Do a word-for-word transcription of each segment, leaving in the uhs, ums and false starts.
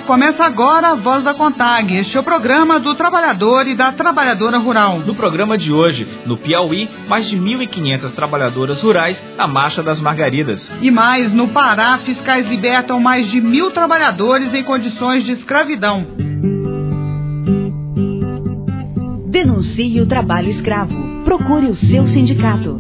Começa agora a Voz da CONTAG, este é o programa do trabalhador e da trabalhadora rural. No programa de hoje, no Piauí, mais de mil e quinhentas trabalhadoras rurais na Marcha das Margaridas. E mais, no Pará, fiscais libertam mais de mil trabalhadores em condições de escravidão. Denuncie o trabalho escravo. Procure o seu sindicato.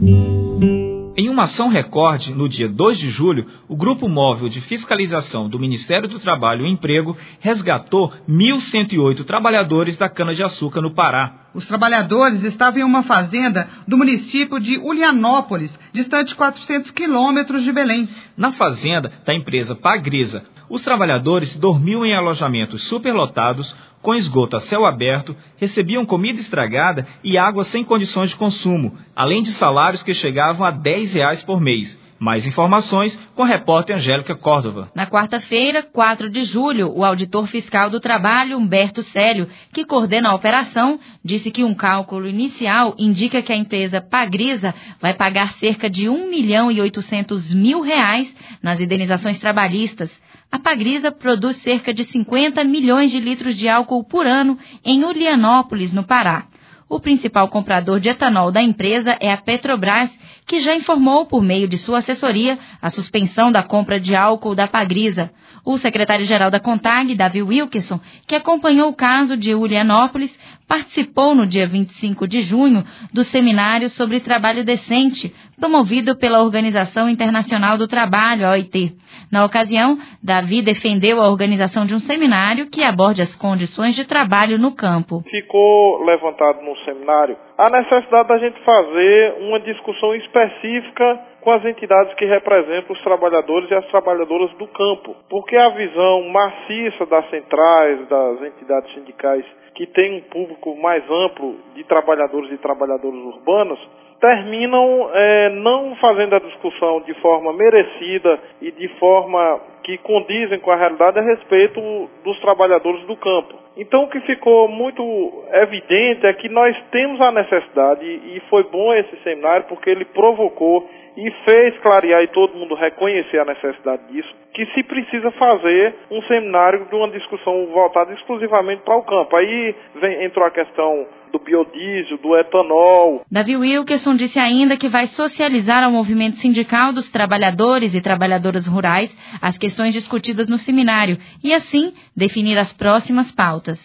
Em uma ação recorde, no dia dois de julho, o Grupo Móvel de Fiscalização do Ministério do Trabalho e Emprego resgatou mil cento e oito trabalhadores da cana-de-açúcar no Pará. Os trabalhadores estavam em uma fazenda do município de Ulianópolis, distante quatrocentos quilômetros de Belém. Na fazenda da empresa Pagrisa, os trabalhadores dormiam em alojamentos superlotados, com esgoto a céu aberto, recebiam comida estragada e água sem condições de consumo, além de salários que chegavam a dez reais por mês. Mais informações com a repórter Angélica Córdova. Na quarta-feira, quatro de julho, o auditor fiscal do trabalho, Humberto Célio, que coordena a operação, disse que um cálculo inicial indica que a empresa Pagrisa vai pagar cerca de um milhão e oitocentos mil reais nas indenizações trabalhistas. A Pagrisa produz cerca de cinquenta milhões de litros de álcool por ano em Ulianópolis, no Pará. O principal comprador de etanol da empresa é a Petrobras, que já informou por meio de sua assessoria a suspensão da compra de álcool da Pagrisa. O secretário-geral da CONTAG, Davi Wilkerson, que acompanhou o caso de Ulianópolis, participou no dia vinte e cinco de junho do seminário sobre trabalho decente, promovido pela Organização Internacional do Trabalho, a O I T. Na ocasião, Davi defendeu a organização de um seminário que aborde as condições de trabalho no campo. Ficou levantado no seminário a necessidade da gente fazer uma discussão específica com as entidades que representam os trabalhadores e as trabalhadoras do campo, porque a visão maciça das centrais, das entidades sindicais que tem um público mais amplo de trabalhadores e trabalhadoras urbanos, terminam é, não fazendo a discussão de forma merecida e de forma que condizem com a realidade a respeito dos trabalhadores do campo. Então o que ficou muito evidente é que nós temos a necessidade, e foi bom esse seminário porque ele provocou e fez clarear e todo mundo reconhecer a necessidade disso, que se precisa fazer um seminário de uma discussão voltada exclusivamente para o campo. Aí vem, entrou a questão do biodiesel, do etanol. Davi Wilkerson disse ainda que vai socializar ao movimento sindical dos trabalhadores e trabalhadoras rurais as questões discutidas no seminário e, assim, definir as próximas pautas.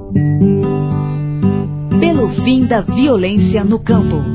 Pelo fim da violência no campo.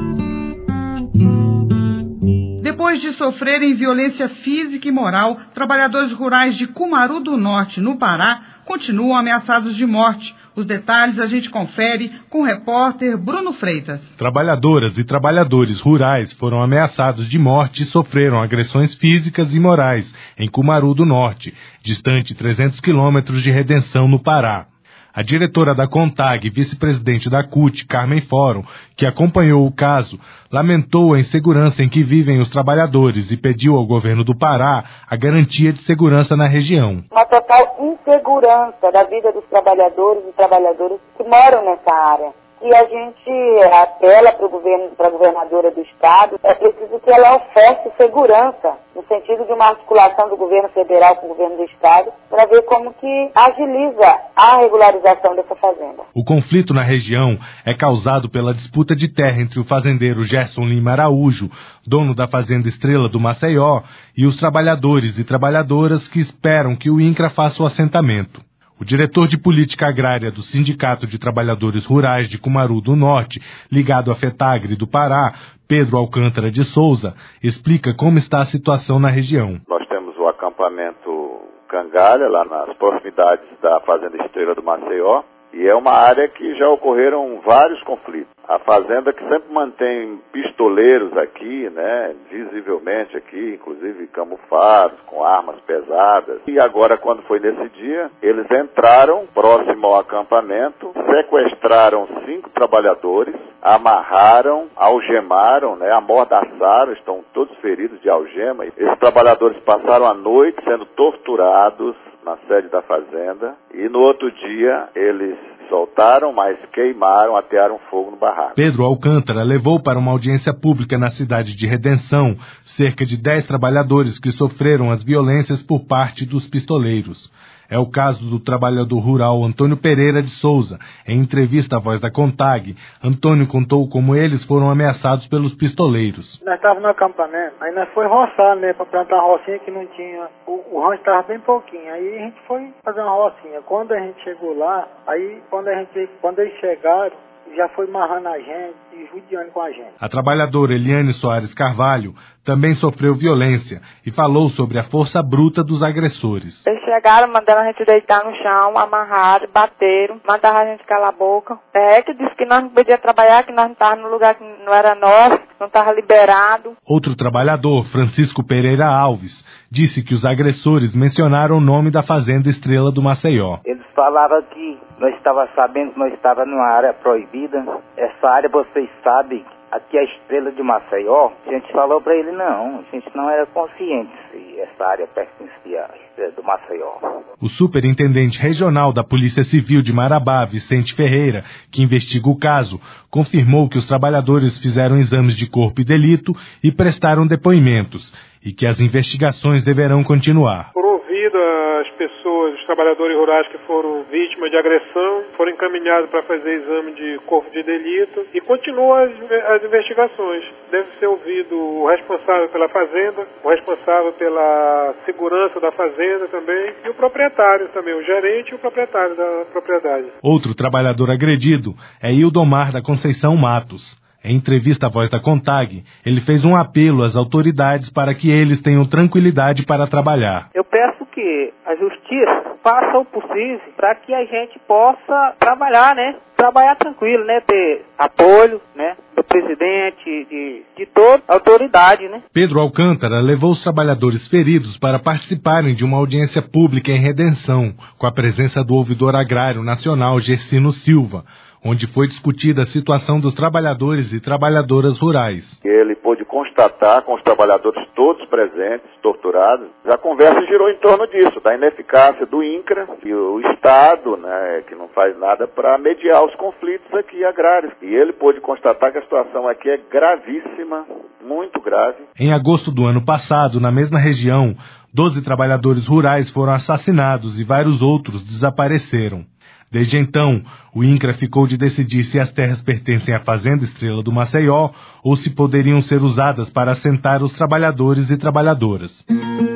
Depois de sofrerem violência física e moral, trabalhadores rurais de Cumaru do Norte, no Pará, continuam ameaçados de morte. Os detalhes a gente confere com o repórter Bruno Freitas. Trabalhadoras e trabalhadores rurais foram ameaçados de morte e sofreram agressões físicas e morais em Cumaru do Norte, distante trezentos quilômetros de Redenção, no Pará. A diretora da CONTAG, vice-presidente da C U T, Carmen Fórum, que acompanhou o caso, lamentou a insegurança em que vivem os trabalhadores e pediu ao governo do Pará a garantia de segurança na região. Uma total insegurança da vida dos trabalhadores e trabalhadoras que moram nessa área. E a gente apela para o governo, para a governadora do estado, é preciso que ela ofereça segurança, no sentido de uma articulação do governo federal com o governo do estado, para ver como que agiliza a regularização dessa fazenda. O conflito na região é causado pela disputa de terra entre o fazendeiro Gerson Lima Araújo, dono da fazenda Estrela do Maceió, e os trabalhadores e trabalhadoras que esperam que o INCRA faça o assentamento. O diretor de política agrária do Sindicato de Trabalhadores Rurais de Cumaru do Norte, ligado à FETAGRE do Pará, Pedro Alcântara de Souza, explica como está a situação na região. Nós temos o acampamento Cangalha, lá nas proximidades da fazenda Estrela do Maceió, e é uma área que já ocorreram vários conflitos. A fazenda que sempre mantém pistoleiros aqui, né, visivelmente aqui, inclusive camuflados, com armas pesadas. E agora, quando foi nesse dia, eles entraram próximo ao acampamento, sequestraram cinco trabalhadores, amarraram, algemaram, né, amordaçaram, estão todos feridos de algema. Esses trabalhadores passaram a noite sendo torturados na sede da fazenda, e no outro dia eles soltaram, mas queimaram, atearam fogo no barraco. Pedro Alcântara levou para uma audiência pública na cidade de Redenção cerca de dez trabalhadores que sofreram as violências por parte dos pistoleiros. É o caso do trabalhador rural Antônio Pereira de Souza. Em entrevista à Voz da Contag, Antônio contou como eles foram ameaçados pelos pistoleiros. Nós estávamos no acampamento, aí nós foi roçar, né, para plantar uma rocinha que não tinha, o, o rancho estava bem pouquinho, aí a gente foi fazer uma rocinha. Quando a gente chegou lá, aí quando, a gente, quando eles chegaram, já foi marrando a gente e judiando com a gente. A trabalhadora Eliane Soares Carvalho também sofreu violência e falou sobre a força bruta dos agressores. Eles chegaram mandando a gente deitar no chão, amarraram, bateram, mandaram a gente calar a boca. É que disse que nós não podíamos trabalhar, que nós não estávamos no lugar que não era nosso, não estava liberado. Outro trabalhador, Francisco Pereira Alves, disse que os agressores mencionaram o nome da fazenda Estrela do Maceió. Eles falavam que nós estávamos sabendo que nós estávamos numa área proibida. Essa área, vocês sabem, aqui é a Estrela de Maceió. A gente falou para ele, não, a gente não era consciente se essa área pertencia à Estrela do Maceió. O superintendente regional da Polícia Civil de Marabá, Vicente Ferreira, que investiga o caso, confirmou que os trabalhadores fizeram exames de corpo e delito e prestaram depoimentos, e que as investigações deverão continuar. As pessoas, os trabalhadores rurais que foram vítimas de agressão, foram encaminhados para fazer exame de corpo de delito e continuam as, as investigações. Deve ser ouvido o responsável pela fazenda, o responsável pela segurança da fazenda também e o proprietário também, o gerente e o proprietário da propriedade. Outro trabalhador agredido é Ildomar da Conceição Matos. Em entrevista à Voz da Contag, ele fez um apelo às autoridades para que eles tenham tranquilidade para trabalhar. Eu peço que a justiça faça o possível para que a gente possa trabalhar, né? Trabalhar tranquilo, né? Ter apoio, né? Do presidente, de, de toda a autoridade, né? Pedro Alcântara levou os trabalhadores feridos para participarem de uma audiência pública em Redenção, com a presença do ouvidor agrário nacional Gersino Silva, onde foi discutida a situação dos trabalhadores e trabalhadoras rurais. Ele pôde constatar com os trabalhadores todos presentes, torturados, a conversa girou em torno disso, da ineficácia do INCRA e o Estado, né, que não faz nada para mediar os conflitos aqui agrários. E ele pôde constatar que a situação aqui é gravíssima, muito grave. Em agosto do ano passado, na mesma região, doze trabalhadores rurais foram assassinados e vários outros desapareceram. Desde então, o INCRA ficou de decidir se as terras pertencem à Fazenda Estrela do Maceió ou se poderiam ser usadas para assentar os trabalhadores e trabalhadoras.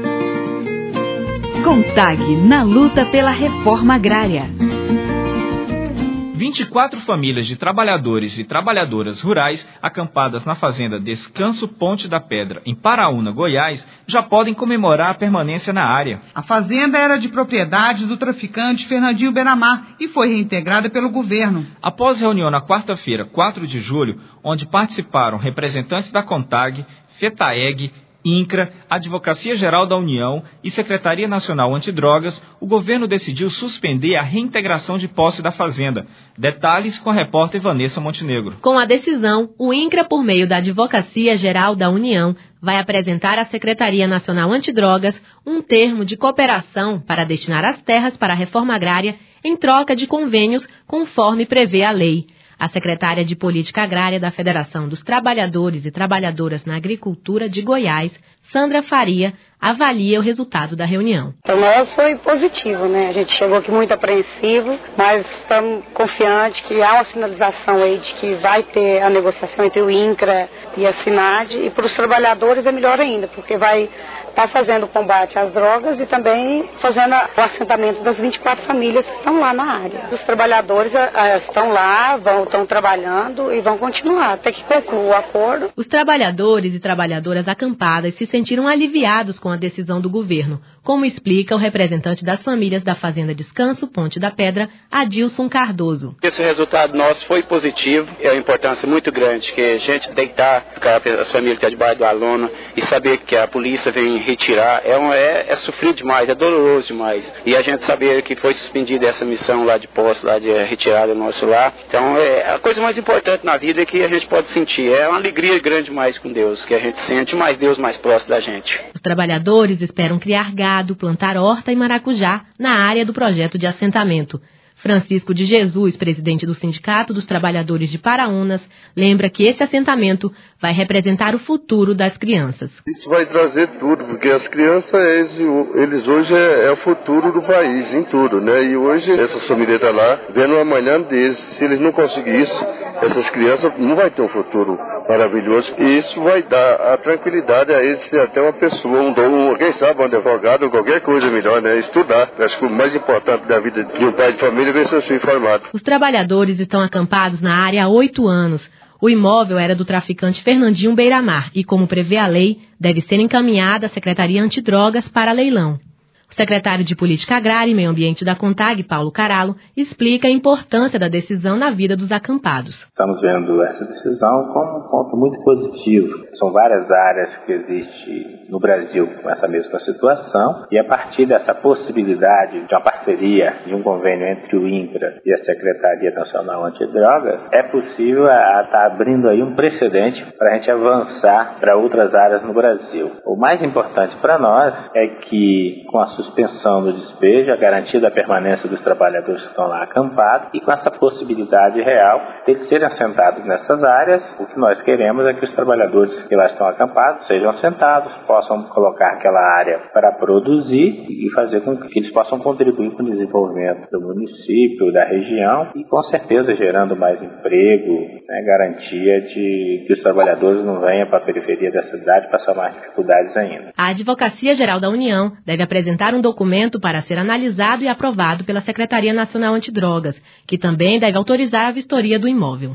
Contag na luta pela reforma agrária. vinte e quatro famílias de trabalhadores e trabalhadoras rurais acampadas na fazenda Descanso Ponte da Pedra, em Paraúna, Goiás, já podem comemorar a permanência na área. A fazenda era de propriedade do traficante Fernandinho Benamar e foi reintegrada pelo governo. Após reunião na quarta-feira, quatro de julho, onde participaram representantes da Contag, FETAEG, INCRA, Advocacia Geral da União e Secretaria Nacional Antidrogas, o governo decidiu suspender a reintegração de posse da fazenda. Detalhes com a repórter Vanessa Montenegro. Com a decisão, o INCRA, por meio da Advocacia Geral da União, vai apresentar à Secretaria Nacional Antidrogas um termo de cooperação para destinar as terras para a reforma agrária em troca de convênios conforme prevê a lei. A secretária de Política Agrária da Federação dos Trabalhadores e Trabalhadoras na Agricultura de Goiás, Sandra Faria, avalia o resultado da reunião. Para nós foi positivo, né? A gente chegou aqui muito apreensivo, mas estamos confiantes que há uma sinalização aí de que vai ter a negociação entre o INCRA e a SINAD, e para os trabalhadores é melhor ainda, porque vai estar tá fazendo o combate às drogas e também fazendo o assentamento das vinte e quatro famílias que estão lá na área. Os trabalhadores a, estão lá, vão, estão trabalhando e vão continuar até que conclua o acordo. Os trabalhadores e trabalhadoras acampadas se sentiram aliviados com a decisão do governo, como explica o representante das famílias da Fazenda Descanso Ponte da Pedra, Adilson Cardoso. Esse resultado nosso foi positivo, é uma importância muito grande, que a gente deitar as famílias que estão debaixo do aluno e saber que a polícia vem retirar, é, um, é, é sofrido demais, é doloroso demais. E a gente saber que foi suspendida essa missão lá de posse, lá de retirada nosso lá. Então, é, a coisa mais importante na vida é que a gente pode sentir, é uma alegria grande mais com Deus, que a gente sente mais Deus mais próximo da gente. Os trabalhadores esperam criar gado, plantar horta e maracujá na área do projeto de assentamento. Francisco de Jesus, presidente do Sindicato dos Trabalhadores de Paraunas, lembra que esse assentamento vai representar o futuro das crianças. Isso vai trazer tudo, porque as crianças, eles, eles hoje é, é o futuro do país, em tudo, né? E hoje, essa família está lá, vendo o amanhã deles. Se eles não conseguirem isso, essas crianças não vão ter um futuro maravilhoso. E isso vai dar a tranquilidade a eles ter até uma pessoa, um dom, quem sabe, um advogado, ou qualquer coisa melhor, né? Estudar. Acho que o mais importante da vida de um pai de família é ver seu filho informado. Os trabalhadores estão acampados na área há oito anos. O imóvel era do traficante Fernandinho Beiramar e, como prevê a lei, deve ser encaminhada à Secretaria Antidrogas para leilão. O secretário de Política Agrária e Meio Ambiente da CONTAG, Paulo Caralo, explica a importância da decisão na vida dos acampados. Estamos vendo essa decisão como um ponto muito positivo. São várias áreas que existem no Brasil com essa mesma situação e a partir dessa possibilidade de uma parceria, de um convênio entre o INCRA e a Secretaria Nacional Antidrogas, é possível estar abrindo aí um precedente para a gente avançar para outras áreas no Brasil. O mais importante para nós é que com a suspensão do despejo, a garantia da permanência dos trabalhadores que estão lá acampados e com essa possibilidade real de eles serem assentados nessas áreas, o que nós queremos é que os trabalhadores que lá estão acampados sejam assentados, possam colocar aquela área para produzir e fazer com que eles possam contribuir com o desenvolvimento do município, da região e com certeza gerando mais emprego, né, garantia de que os trabalhadores não venham para a periferia da cidade passar mais dificuldades ainda. A Advocacia Geral da União deve apresentar um documento para ser analisado e aprovado pela Secretaria Nacional Antidrogas, que também deve autorizar a vistoria do imóvel.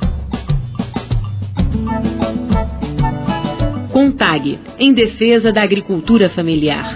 CONTAG, em defesa da agricultura familiar.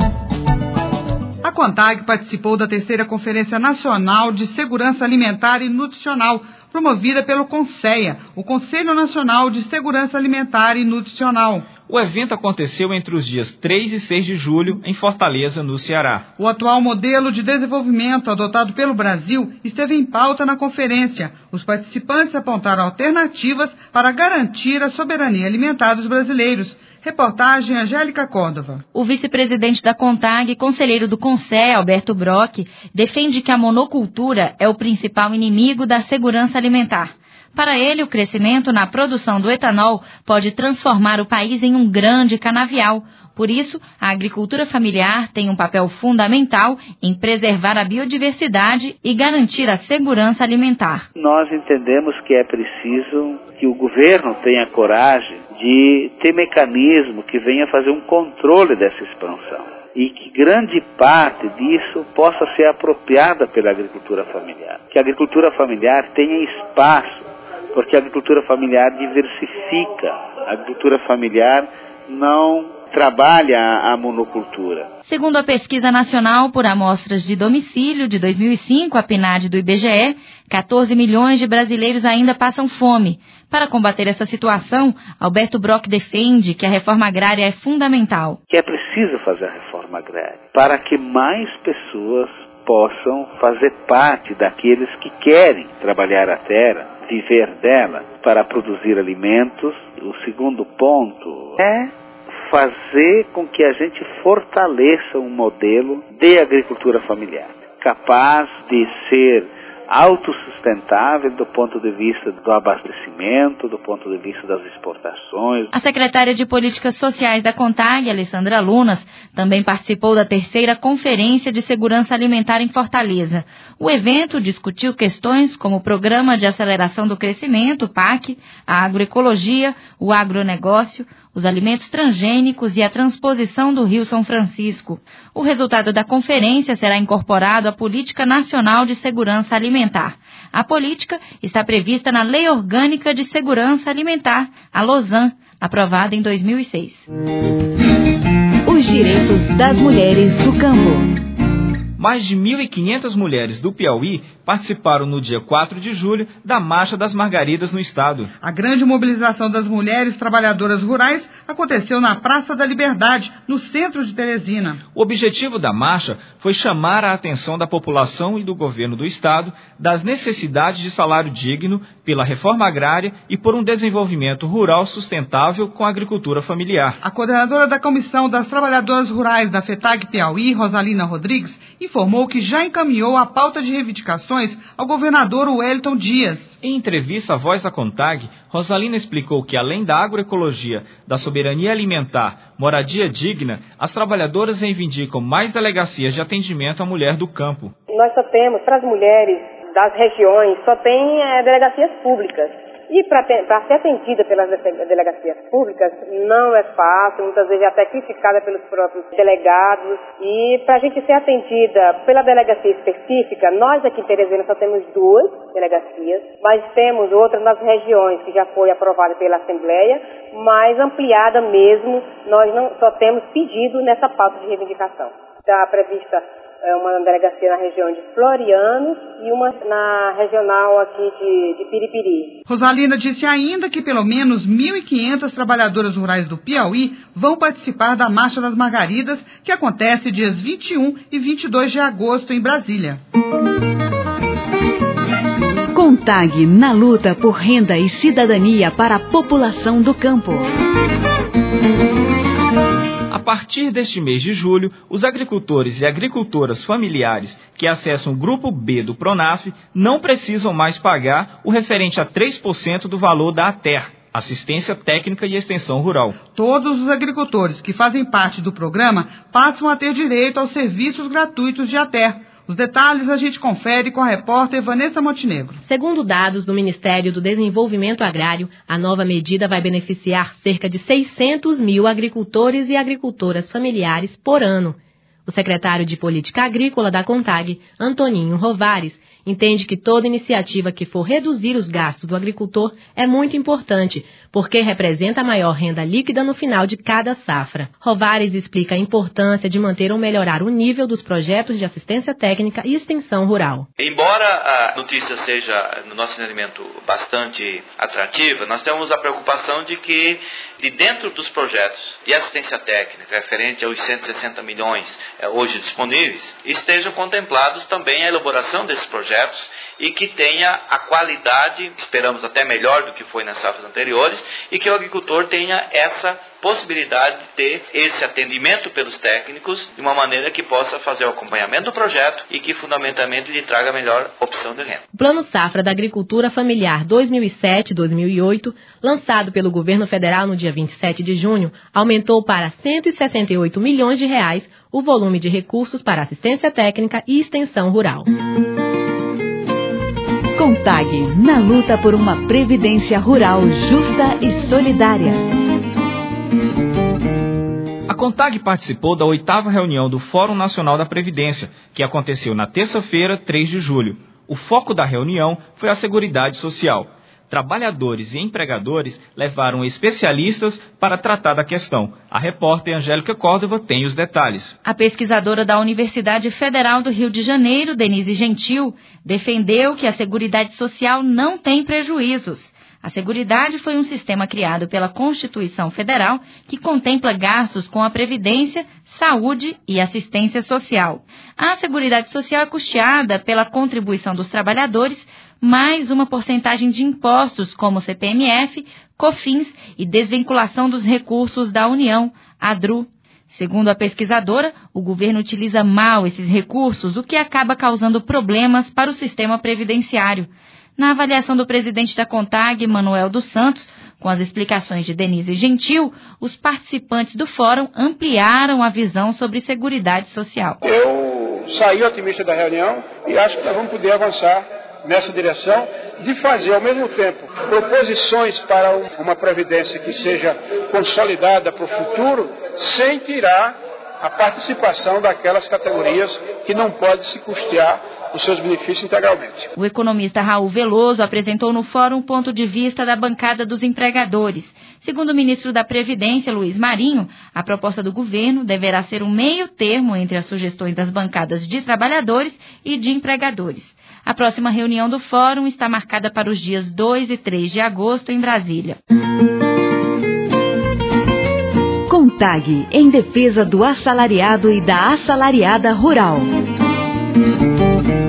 A CONTAG participou da terceira Conferência Nacional de Segurança Alimentar e Nutricional, promovida pelo CONSEA, o Conselho Nacional de Segurança Alimentar e Nutricional. O evento aconteceu entre os dias três e seis de julho, em Fortaleza, no Ceará. O atual modelo de desenvolvimento adotado pelo Brasil esteve em pauta na conferência. Os participantes apontaram alternativas para garantir a soberania alimentar dos brasileiros. Reportagem Angélica Córdova. O vice-presidente da CONTAG e conselheiro do CONSEA, Alberto Brock, defende que a monocultura é o principal inimigo da segurança alimentar. Para ele, o crescimento na produção do etanol pode transformar o país em um grande canavial. Por isso, a agricultura familiar tem um papel fundamental em preservar a biodiversidade e garantir a segurança alimentar. Nós entendemos que é preciso que o governo tenha coragem de ter mecanismo que venha fazer um controle dessa expansão e que grande parte disso possa ser apropriada pela agricultura familiar. Que a agricultura familiar tenha espaço, porque a agricultura familiar diversifica. A agricultura familiar não trabalha a monocultura. Segundo a Pesquisa Nacional por Amostras de Domicílio de dois mil e cinco, a PNAD do I B G E, quatorze milhões de brasileiros ainda passam fome. Para combater essa situação, Alberto Brock defende que a reforma agrária é fundamental. Que é preciso fazer a reforma agrária para que mais pessoas possam fazer parte daqueles que querem trabalhar a terra, viver dela, para produzir alimentos. O segundo ponto é fazer com que a gente fortaleça um modelo de agricultura familiar, capaz de ser autossustentável do ponto de vista do abastecimento, do ponto de vista das exportações. A secretária de Políticas Sociais da CONTAG, Alessandra Lunas, também participou da terceira Conferência de Segurança Alimentar em Fortaleza. O evento discutiu questões como o Programa de Aceleração do Crescimento, P A C, a agroecologia, o agronegócio, os alimentos transgênicos e a transposição do Rio São Francisco. O resultado da conferência será incorporado à Política Nacional de Segurança Alimentar. A política está prevista na Lei Orgânica de Segurança Alimentar, a LOSAN, aprovada em dois mil e seis. Os direitos das mulheres do campo. Mais de mil e quinhentas mulheres do Piauí participaram no dia quatro de julho da Marcha das Margaridas no estado. A grande mobilização das mulheres trabalhadoras rurais aconteceu na Praça da Liberdade, no centro de Teresina. O objetivo da marcha foi chamar a atenção da população e do governo do estado das necessidades de salário digno, pela reforma agrária e por um desenvolvimento rural sustentável com a agricultura familiar. A coordenadora da Comissão das Trabalhadoras Rurais da FETAG Piauí, Rosalina Rodrigues, informou que já encaminhou a pauta de reivindicações ao governador Wellington Dias. Em entrevista à Voz da CONTAG, Rosalina explicou que, além da agroecologia, da soberania alimentar, moradia digna, as trabalhadoras reivindicam mais delegacias de atendimento à mulher do campo. Nós só temos, para as mulheres das regiões, só tem é, delegacias públicas. E para ser atendida pelas delegacias públicas não é fácil, muitas vezes é até criticada pelos próprios delegados. E para a gente ser atendida pela delegacia específica, nós aqui em Teresina só temos duas delegacias, mas temos outras nas regiões que já foi aprovada pela Assembleia, mas ampliada mesmo, nós não, só temos pedido nessa pauta de reivindicação. Está prevista uma delegacia na região de Floriano e uma na regional aqui de, de Piripiri. Rosalina disse ainda que pelo menos mil e quinhentas trabalhadoras rurais do Piauí vão participar da Marcha das Margaridas, que acontece dias vinte e um e vinte e dois de agosto em Brasília. CONTAG na luta por renda e cidadania para a população do campo. A partir deste mês de julho, os agricultores e agricultoras familiares que acessam o Grupo B do PRONAF não precisam mais pagar o referente a três por cento do valor da ATER, Assistência Técnica e Extensão Rural. Todos os agricultores que fazem parte do programa passam a ter direito aos serviços gratuitos de ATER. Os detalhes a gente confere com a repórter Vanessa Montenegro. Segundo dados do Ministério do Desenvolvimento Agrário, a nova medida vai beneficiar cerca de seiscentos mil agricultores e agricultoras familiares por ano. O secretário de Política Agrícola da CONTAG, Antoninho Rovares, entende que toda iniciativa que for reduzir os gastos do agricultor é muito importante, porque representa a maior renda líquida no final de cada safra. Rovares explica a importância de manter ou melhorar o nível dos projetos de assistência técnica e extensão rural. Embora a notícia seja, no nosso entendimento, bastante atrativa, nós temos a preocupação de que, de dentro dos projetos de assistência técnica, referente aos cento e sessenta milhões hoje disponíveis, estejam contemplados também a elaboração desses projetos e que tenha a qualidade, esperamos até melhor do que foi nas safras anteriores, e que o agricultor tenha essa possibilidade de ter esse atendimento pelos técnicos de uma maneira que possa fazer o acompanhamento do projeto e que fundamentalmente lhe traga a melhor opção de renda. O Plano Safra da Agricultura Familiar dois mil e sete a dois mil e oito, lançado pelo governo federal no dia vinte e sete de junho, aumentou para cento e sessenta e oito milhões de reais o volume de recursos para assistência técnica e extensão rural. CONTAG na luta por uma previdência rural justa e solidária. A CONTAG participou da oitava reunião do Fórum Nacional da Previdência, que aconteceu na terça-feira, três de julho. O foco da reunião foi a Seguridade Social. Trabalhadores e empregadores levaram especialistas para tratar da questão. A repórter Angélica Córdova tem os detalhes. A pesquisadora da Universidade Federal do Rio de Janeiro, Denise Gentil, defendeu que a Seguridade Social não tem prejuízos. A Seguridade foi um sistema criado pela Constituição Federal que contempla gastos com a Previdência, Saúde e Assistência Social. A Seguridade Social é custeada pela contribuição dos trabalhadores, mais uma porcentagem de impostos como C P M F, COFINS e desvinculação dos recursos da União, a D R U. Segundo a pesquisadora, o governo utiliza mal esses recursos, o que acaba causando problemas para o sistema previdenciário. Na avaliação do presidente da CONTAG, Manuel dos Santos, com as explicações de Denise Gentil, os participantes do fórum ampliaram a visão sobre Seguridade Social. Eu saí otimista da reunião e acho que nós vamos poder avançar nessa direção de fazer, ao mesmo tempo, proposições para uma previdência que seja consolidada para o futuro, sem tirar a participação daquelas categorias que não podem se custear os seus benefícios integralmente. O economista Raul Veloso apresentou no fórum o ponto de vista da bancada dos empregadores. Segundo o ministro da Previdência, Luiz Marinho, a proposta do governo deverá ser um meio termo entre as sugestões das bancadas de trabalhadores e de empregadores. A próxima reunião do fórum está marcada para os dias dois e três de agosto em Brasília. CONTAG em defesa do assalariado e da assalariada rural.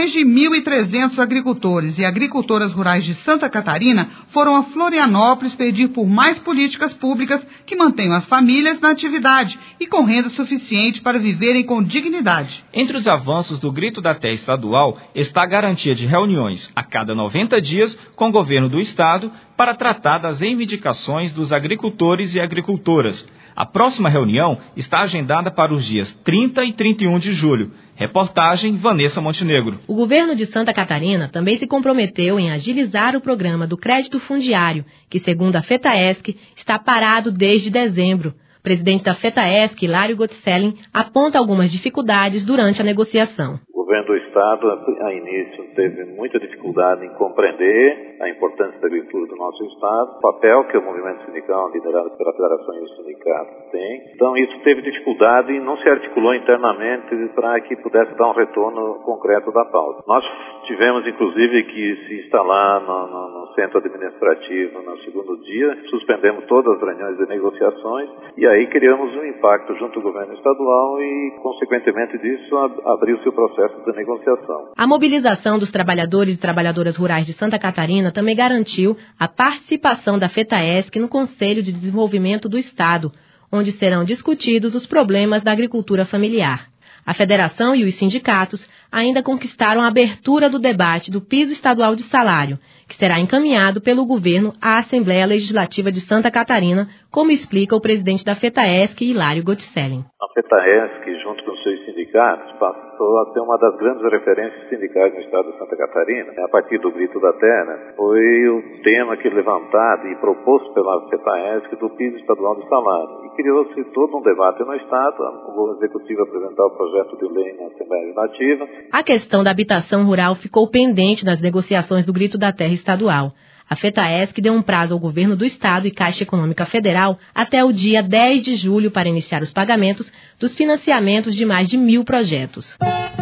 Mais de mil e trezentos agricultores e agricultoras rurais de Santa Catarina foram a Florianópolis pedir por mais políticas públicas que mantenham as famílias na atividade e com renda suficiente para viverem com dignidade. Entre os avanços do Grito da Terra estadual está a garantia de reuniões a cada noventa dias com o governo do estado para tratar das reivindicações dos agricultores e agricultoras. A próxima reunião está agendada para os dias trinta e trinta e um de julho. Reportagem Vanessa Montenegro. O governo de Santa Catarina também se comprometeu em agilizar o programa do crédito fundiário, que, segundo a FETAESC, está parado desde dezembro. O presidente da FETAESC, Hilário Gottsellen, aponta algumas dificuldades durante a negociação. O governo do estado, a início, teve muita dificuldade em compreender a importância da agricultura do nosso estado, o papel que o movimento sindical, liderado pela Federação e os sindicatos, tem. Então, isso teve dificuldade e não se articulou internamente para que pudesse dar um retorno concreto da pauta. Nós tivemos, inclusive, que se instalar no, no, no centro administrativo no segundo dia, suspendemos todas as reuniões de negociações e aí criamos um impacto junto ao governo estadual e, consequentemente disso, abriu-se o processo de negociação. A mobilização dos trabalhadores e trabalhadoras rurais de Santa Catarina também garantiu a participação da FETAESC no Conselho de Desenvolvimento do Estado, onde serão discutidos os problemas da agricultura familiar. A federação e os sindicatos ainda conquistaram a abertura do debate do piso estadual de salário, que será encaminhado pelo governo à Assembleia Legislativa de Santa Catarina, como explica o presidente da FETAESC, Hilário Gottsellen. A FETAESC, junto com os seus sindicatos, passou a ser uma das grandes referências sindicais no estado de Santa Catarina. A partir do Grito da Terra, foi o tema que levantado e proposto pela FETAESC do piso estadual de salário. E criou-se todo um debate no estado, o executivo apresentou o projeto de lei na Assembleia Legislativa. A questão da habitação rural ficou pendente nas negociações do Grito da Terra estadual. A FETAESC deu um prazo ao governo do estado e Caixa Econômica Federal até o dia dez de julho para iniciar os pagamentos dos financiamentos de mais de mil projetos.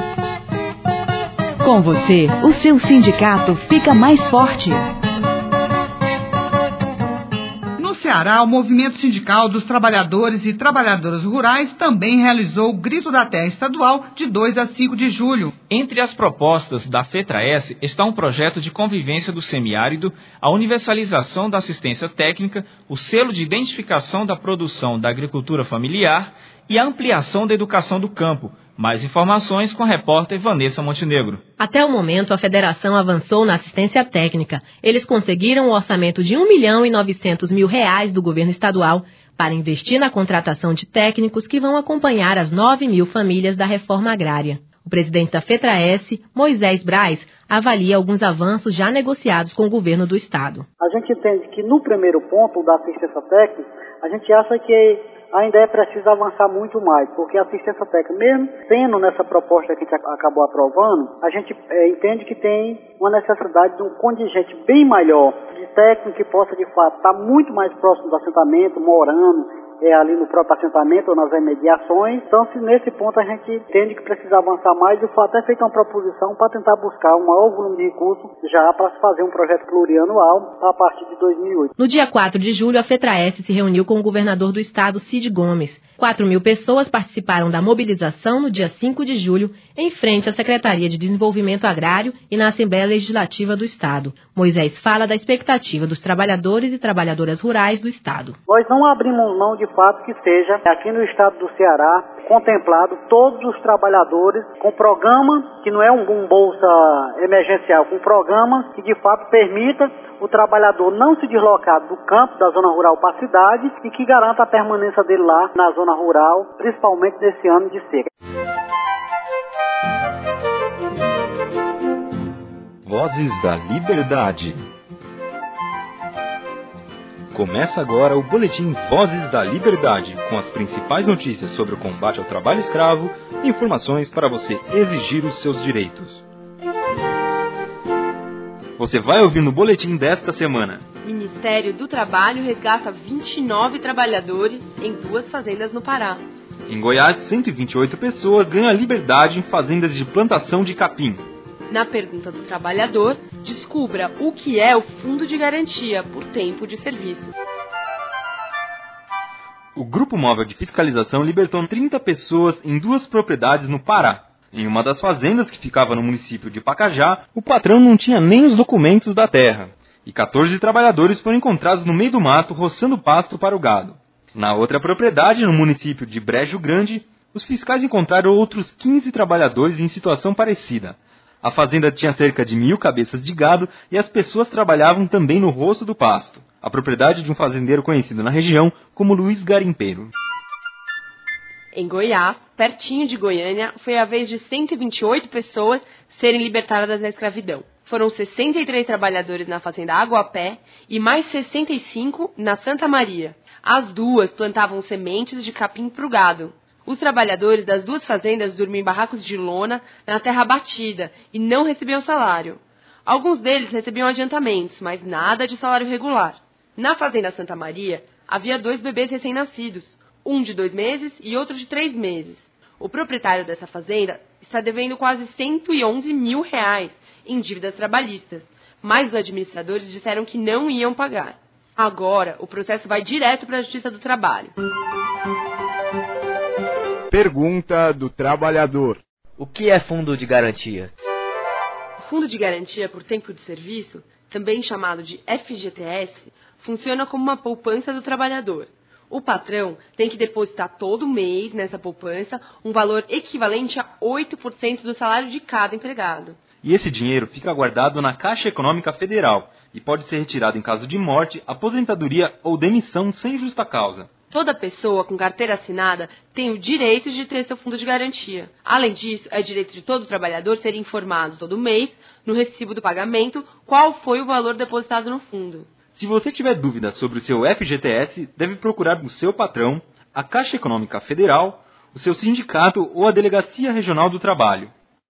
Com você, o seu sindicato fica mais forte. No Ceará, o movimento sindical dos trabalhadores e trabalhadoras rurais também realizou o Grito da Terra estadual de dois a cinco de julho. Entre as propostas da FETRAES está um projeto de convivência do semiárido, a universalização da assistência técnica, o selo de identificação da produção da agricultura familiar e a ampliação da educação do campo. Mais informações com a repórter Vanessa Montenegro. Até o momento, a federação avançou na assistência técnica. Eles conseguiram um orçamento de um milhão e novecentos mil reais do governo estadual para investir na contratação de técnicos que vão acompanhar as nove mil famílias da reforma agrária. O presidente da FETRAES, Moisés Braz, avalia alguns avanços já negociados com o governo do estado. A gente entende que no primeiro ponto da assistência técnica, a gente acha que ainda é preciso avançar muito mais, porque a assistência técnica, mesmo sendo nessa proposta que a gente acabou aprovando, a gente é, entende que tem uma necessidade de um contingente bem maior de técnico que possa, de fato, estar muito mais próximo do assentamento, morando é, ali no próprio assentamento ou nas imediações. Então, se nesse ponto a gente entende que precisa avançar mais, e o fato é feita uma proposição para tentar buscar um maior volume de recursos já para se fazer um projeto plurianual a partir de dois mil e oito. No dia quatro de julho, a FETRAES se reuniu com o governador do estado, Cid Gomes. quatro mil pessoas participaram da mobilização no dia cinco de julho, em frente à Secretaria de Desenvolvimento Agrário e na Assembleia Legislativa do Estado. Moisés fala da expectativa dos trabalhadores e trabalhadoras rurais do Estado. Nós não abrimos mão, de fato, que seja, aqui no Estado do Ceará, contemplado todos os trabalhadores com programa, que não é um, um bolsa emergencial, com um programa que, de fato, permita o trabalhador não se deslocar do campo, da zona rural para a cidade e que garanta a permanência dele lá na zona rural, principalmente nesse ano de seca. Vozes da Liberdade. Começa agora o boletim Vozes da Liberdade, com as principais notícias sobre o combate ao trabalho escravo e informações para você exigir os seus direitos. Você vai ouvir no boletim desta semana. Ministério do Trabalho resgata vinte e nove trabalhadores em duas fazendas no Pará. Em Goiás, cento e vinte e oito pessoas ganham a liberdade em fazendas de plantação de capim. Na pergunta do trabalhador, descubra o que é o Fundo de Garantia por Tempo de Serviço. O Grupo Móvel de Fiscalização libertou trinta pessoas em duas propriedades no Pará. Em uma das fazendas que ficava no município de Pacajá, o patrão não tinha nem os documentos da terra, e quatorze trabalhadores foram encontrados no meio do mato roçando pasto para o gado. Na outra propriedade, no município de Brejo Grande, os fiscais encontraram outros quinze trabalhadores em situação parecida. A fazenda tinha cerca de mil cabeças de gado e as pessoas trabalhavam também no roço do pasto. A propriedade de um fazendeiro conhecido na região como Luiz Garimpeiro. Em Goiás, pertinho de Goiânia, foi a vez de cento e vinte e oito pessoas serem libertadas da escravidão. Foram sessenta e três trabalhadores na fazenda Aguapé e mais sessenta e cinco na Santa Maria. As duas plantavam sementes de capim para o gado. Os trabalhadores das duas fazendas dormiam em barracos de lona na terra batida e não recebiam salário. Alguns deles recebiam adiantamentos, mas nada de salário regular. Na fazenda Santa Maria, havia dois bebês recém-nascidos, um de dois meses e outro de três meses. O proprietário dessa fazenda está devendo quase cento e onze mil reais em dívidas trabalhistas, mas os administradores disseram que não iam pagar. Agora, o processo vai direto para a Justiça do Trabalho. Pergunta do trabalhador. O que é fundo de garantia? O Fundo de Garantia por Tempo de Serviço, também chamado de F G T S, funciona como uma poupança do trabalhador. O patrão tem que depositar todo mês nessa poupança um valor equivalente a oito por cento do salário de cada empregado. E esse dinheiro fica guardado na Caixa Econômica Federal e pode ser retirado em caso de morte, aposentadoria ou demissão sem justa causa. Toda pessoa com carteira assinada tem o direito de ter seu fundo de garantia. Além disso, é direito de todo trabalhador ser informado todo mês, no recibo do pagamento, qual foi o valor depositado no fundo. Se você tiver dúvidas sobre o seu F G T S, deve procurar o seu patrão, a Caixa Econômica Federal, o seu sindicato ou a Delegacia Regional do Trabalho.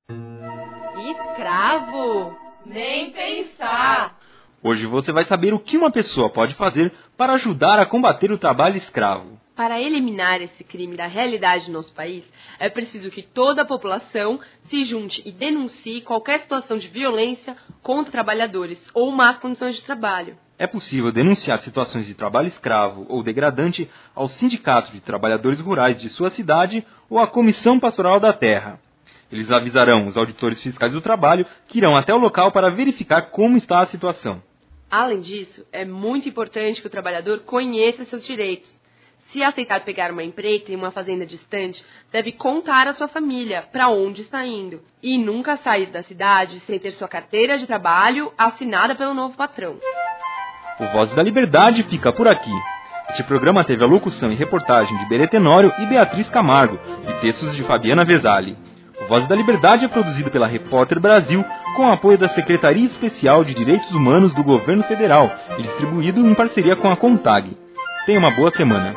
Escravo? Nem pensar! Hoje você vai saber o que uma pessoa pode fazer para ajudar a combater o trabalho escravo. Para eliminar esse crime da realidade do nosso país, é preciso que toda a população se junte e denuncie qualquer situação de violência contra trabalhadores ou más condições de trabalho. É possível denunciar situações de trabalho escravo ou degradante aos sindicatos de trabalhadores rurais de sua cidade ou à Comissão Pastoral da Terra. Eles avisarão os auditores fiscais do trabalho que irão até o local para verificar como está a situação. Além disso, é muito importante que o trabalhador conheça seus direitos. Se aceitar pegar uma empreita em uma fazenda distante, deve contar à sua família para onde está indo e nunca sair da cidade sem ter sua carteira de trabalho assinada pelo novo patrão. O Voz da Liberdade fica por aqui. Este programa teve a locução e reportagem de Berê Tenório e Beatriz Camargo e textos de Fabiana Vesali. O Voz da Liberdade é produzido pela Repórter Brasil com o apoio da Secretaria Especial de Direitos Humanos do Governo Federal e distribuído em parceria com a CONTAG. Tenha uma boa semana.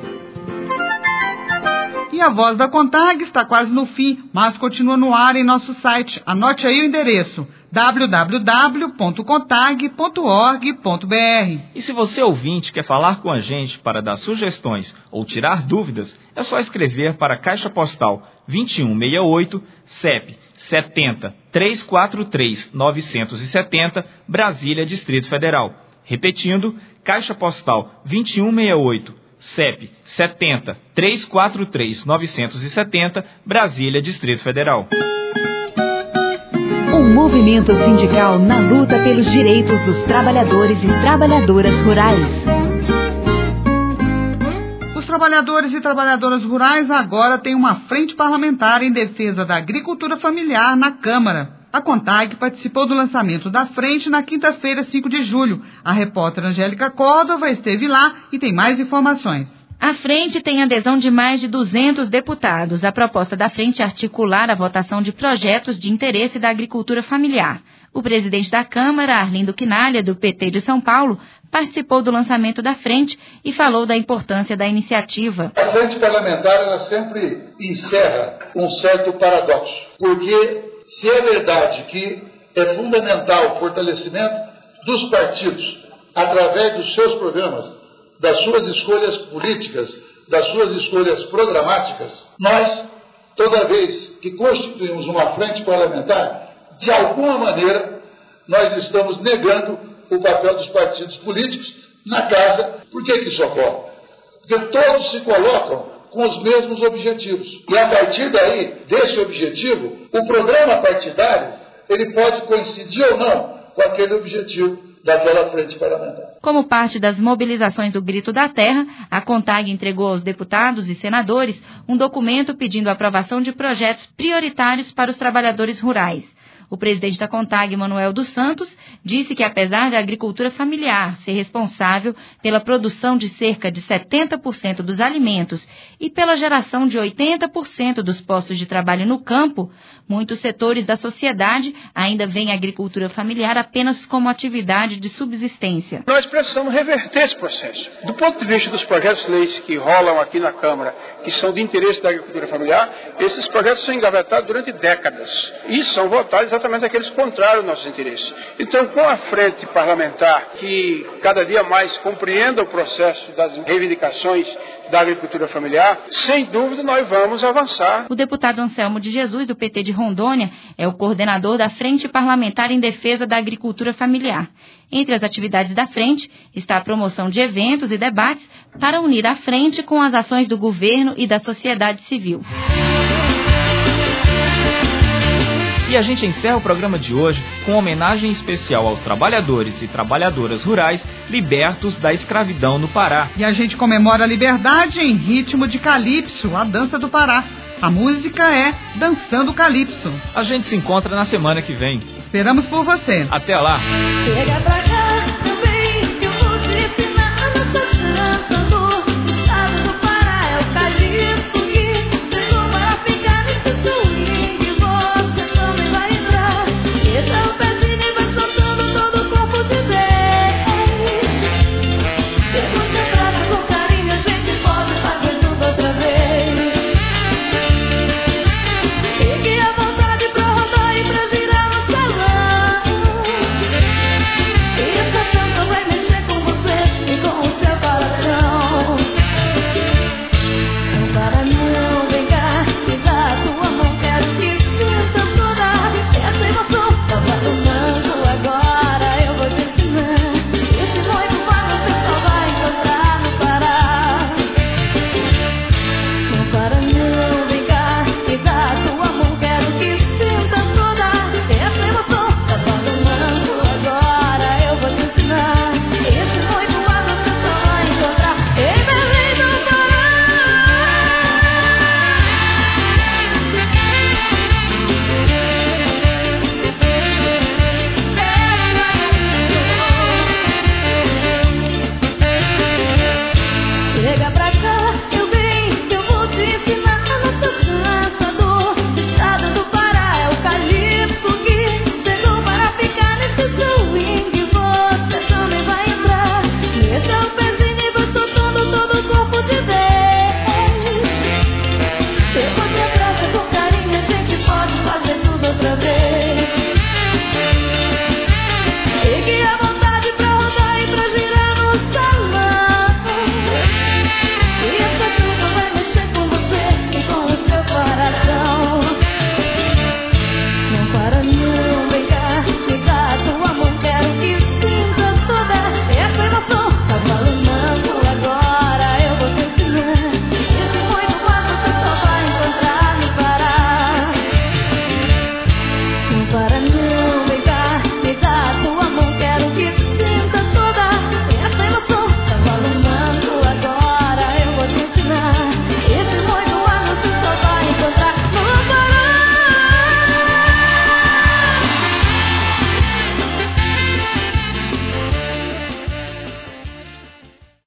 E a Voz da CONTAG está quase no fim, mas continua no ar em nosso site. Anote aí o endereço w w w ponto contag ponto org ponto b r. E se você ouvinte quer falar com a gente para dar sugestões ou tirar dúvidas, é só escrever para a Caixa Postal vinte e um sessenta e oito, C E P setenta, trezentos e quarenta e três, novecentos e setenta, Brasília, Distrito Federal. Repetindo, Caixa Postal vinte e um sessenta e oito, C E P setenta, trezentos e quarenta e três, novecentos e setenta, Brasília, Distrito Federal. Um movimento sindical na luta pelos direitos dos trabalhadores e trabalhadoras rurais. Os trabalhadores e trabalhadoras rurais agora têm uma frente parlamentar em defesa da agricultura familiar na Câmara. A CONTAG participou do lançamento da frente na quinta-feira, cinco de julho. A repórter Angélica Córdova esteve lá e tem mais informações. A frente tem adesão de mais de duzentos deputados. A proposta da frente é articular a votação de projetos de interesse da agricultura familiar. O presidente da Câmara, Arlindo Quinalha, do P T de São Paulo, participou do lançamento da frente e falou da importância da iniciativa. A frente parlamentar ela sempre encerra um certo paradoxo, porque se é verdade que é fundamental o fortalecimento dos partidos através dos seus programas, das suas escolhas políticas, das suas escolhas programáticas, nós, toda vez que constituímos uma frente parlamentar, de alguma maneira, nós estamos negando o papel dos partidos políticos na casa. Por que que isso ocorre? Porque todos se colocam com os mesmos objetivos. E a partir daí, desse objetivo, o programa partidário, ele pode coincidir ou não com aquele objetivo daquela frente parlamentar. Como parte das mobilizações do Grito da Terra, a CONTAG entregou aos deputados e senadores um documento pedindo a aprovação de projetos prioritários para os trabalhadores rurais. O presidente da CONTAG, Manuel dos Santos, disse que apesar da agricultura familiar ser responsável pela produção de cerca de setenta por cento dos alimentos e pela geração de oitenta por cento dos postos de trabalho no campo, muitos setores da sociedade ainda veem a agricultura familiar apenas como atividade de subsistência. Nós precisamos reverter esse processo. Do ponto de vista dos projetos de leis que rolam aqui na Câmara, que são de interesse da agricultura familiar, esses projetos são engavetados durante décadas e são votados exatamente aqueles contrários aos nossos interesses. Então, com a frente parlamentar que cada dia mais compreenda o processo das reivindicações da agricultura familiar, sem dúvida nós vamos avançar. O deputado Anselmo de Jesus, do P T de Rondônia, é o coordenador da Frente Parlamentar em Defesa da Agricultura Familiar. Entre as atividades da frente está a promoção de eventos e debates para unir a frente com as ações do governo e da sociedade civil. E a gente encerra o programa de hoje com uma homenagem especial aos trabalhadores e trabalhadoras rurais libertos da escravidão no Pará. E a gente comemora a liberdade em ritmo de calypso, a dança do Pará. A música é Dançando Calypso. A gente se encontra na semana que vem. Esperamos por você. Até lá. Chega pra